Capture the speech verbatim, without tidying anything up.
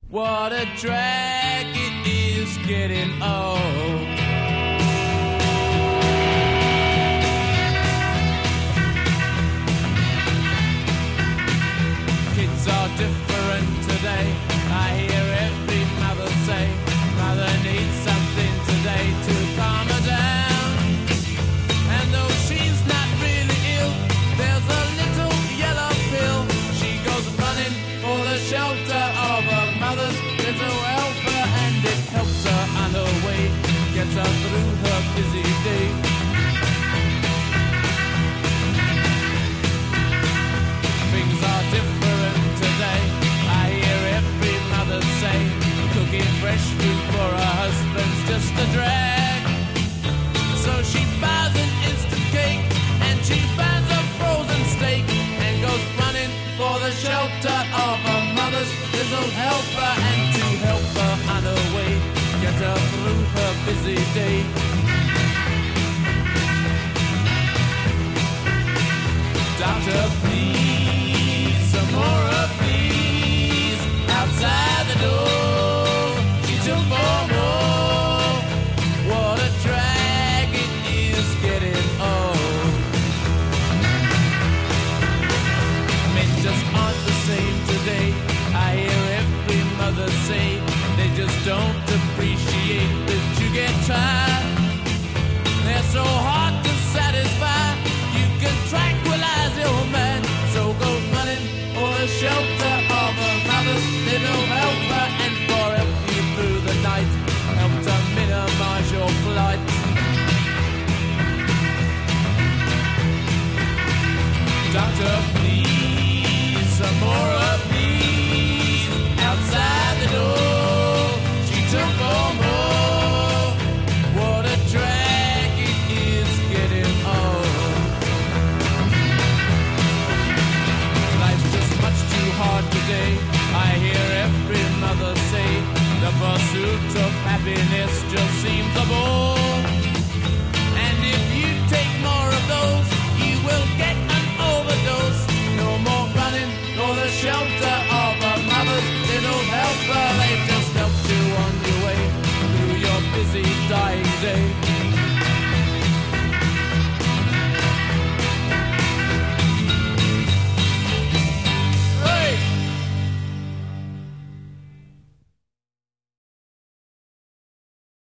What a drag it is getting old. Kids are different today. I hear every mother say, mother needs something today to calm her down. And though she's not really ill, there's a little yellow pill. She goes running for the shelter of her mother's little helper, and it helps her on her way, gets her through her busy day. Things are different today. I hear every mother say, cooking fresh food for her husband's just a drag. So she buys an instant cake and she finds a frozen steak and goes running for the shelter of her mother's little helper, and to help her on her way, get her through her busy day. Doctor, please, some more of these outside the door. She took four more. What a drag it is getting old. Men just aren't the same today. I hear every mother say they just don't appreciate that you get tired. They're so hard to satisfy. You can tranquilize your man, so go running for the shelter of a mother's little helper, and for help you through the night, help to minimize your flight. Doctor, please, some more of these outside the door. She took four more. What a drag it is getting old. Life's just much too hard today. I hear every mother say the pursuit of happiness just seems a bore.